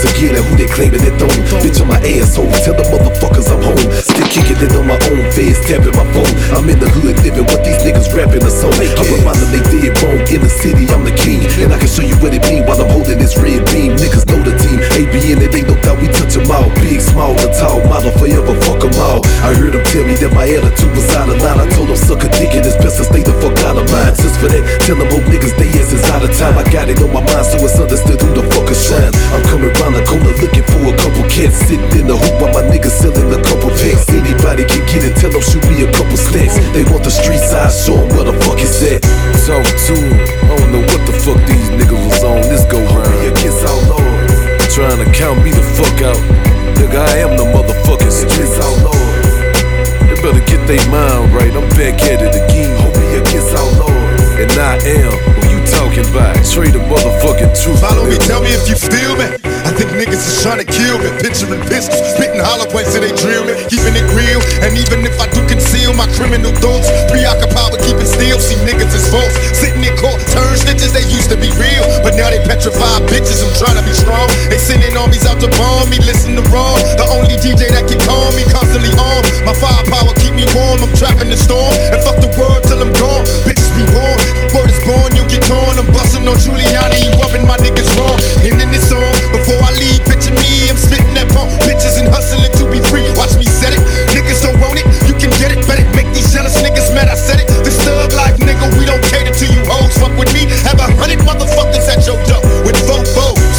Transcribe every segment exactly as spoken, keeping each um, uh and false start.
once again at who they claiming it don't. Bitch on my asshole, tell the motherfuckers I'm home. Still kicking it on my own, feds tapping my phone. I'm in the hood living what these niggas rapping a song. I'm reminding they did wrong in the city, I'm the king. And I can show you what it mean while I'm holding this red beam. Niggas know the team, A B in it ain't no doubt we touch them all. Big, small, or tall, model forever, fuck them all. I heard them tell me that my attitude was out of line. I told them suck a dick and it's best to stay the fuck out of mine. Just for that, tell them old niggas they ass is out of time. I got it on my mind so it's understood who the fuck is shine. I'm coming round the corner looking for a couple cats sitting in the hoop while my niggas selling a couple packs. Anybody can get it, tell them shoot me a couple stacks. They want the street side, show them where the fuck is at. Talk to them, I don't know what the fuck these niggas was on this go round. Be against outlaws, trying to count me the fuck out. Nigga, I am the motherfucking streets outlaws. They better get they mind right, I'm back at it again. Be against outlaws, and I am who you talking about. Straight the motherfucking truth. Follow me, tell me if you feel me. I think niggas is trying to kill me. Picturing pistols, spitting hollow points till they drill me. Keeping it real, and even if I do conceal my criminal thoughts, preoccupied with keeping still. See niggas is false, sitting in court, turn snitches. They used to be real, but now they petrified bitches. I'm trying to be strong. They sending armies out to bomb me. Listen to wrong. The only D J that can calm me, constantly on. My firepower keep me warm. I'm trapping the storm, and fuck the world till I'm gone. Bitches be born, word is born, you get torn. I'm busting on Giuliani, you rubbing my niggas wrong. And in this song, before I leave, picture me, I'm spitting that pump. Bitches and hustling to be free, watch me set it. Niggas don't want it, you can get it, bet it. Make these jealous niggas mad, I said it. This thug life, nigga, we don't cater to you hoes. Fuck with me, have a hundred motherfuckers at your door with four foes.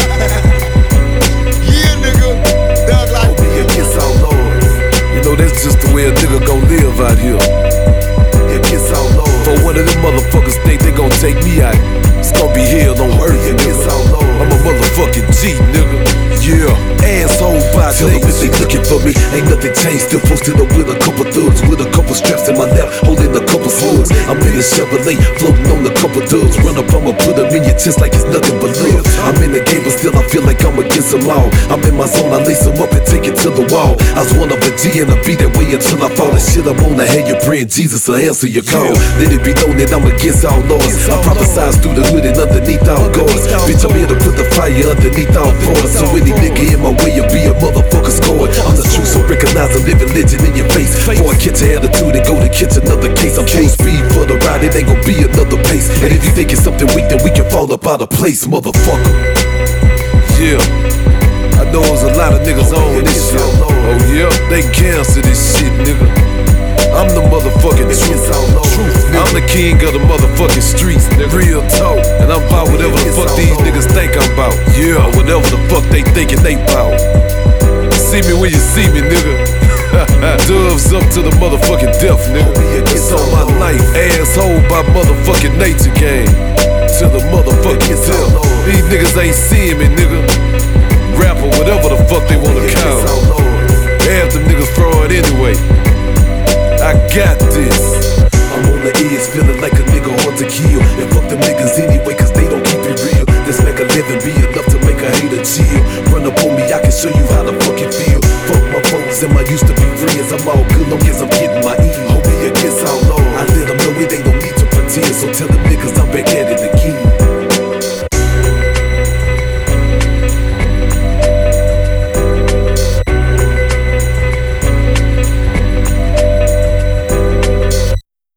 Yeah, nigga, thug life. be against outlaws, You know that's just the way a nigga gon' live out here. be against outlaws. For one of them motherfuckers think they gon' take me out, it's gon' be hell on earth, Against nigga. outlaws, I'm a motherfucking G, nigga. Yeah, asshole by tell them if niggas. they looking for me, ain't nothing changed. Still posted up with a couple thugs, with a couple straps in my lap, holding a couple slugs. I'm in a Chevrolet, floating on a couple dubs. Run up, I'ma put them in your chest like it's nothing but love. I'm in the game, but still I feel like I'm against them all. I'm in my zone, I lace them up and take it to the wall. I was one of a G and I'll be that way until I fall. And shit, I'm on the head, you're praying Jesus will answer your call. Let it be known that I'm against outlaws. I prophesize through the hood and underneath all guards. Bitch, I'm here to put the fire underneath all frauds. So any nigga in my way, you'll be a motherfucker scored. I'm the truth, so recognize a living legend in your face. Before I catch an attitude and go to catch another case, I'm full speed for the ride, it ain't gon' be another pace. And if you think it's something weak, then we can fall up out of place, motherfucker. Yeah, I know there's a lot of niggas on this shit. Oh yeah, they cancel this shit, nigga. I'm the motherfucking truth. truth I'm the king of the motherfucking streets, nigga. Real talk, and I'm about whatever the fuck these niggas think I'm about. Yeah, whatever the fuck they thinking they bout. See me when you see me, nigga. Doves up to the motherfucking death, nigga. It's on my life, asshole by motherfucking nature game. To the motherfucking death. These niggas ain't seeing me, nigga. Rapper, whatever the fuck they wanna call. Half them niggas fraud anyway. I got this. I'm on the edge, feeling like a nigga hard to kill. And fuck them niggas anyway, cause they don't keep it real. This make a living be enough to make a hater chill. Run up on me, I can show you how to fucking feel. Fuck my folks and my used to be friends, I'm all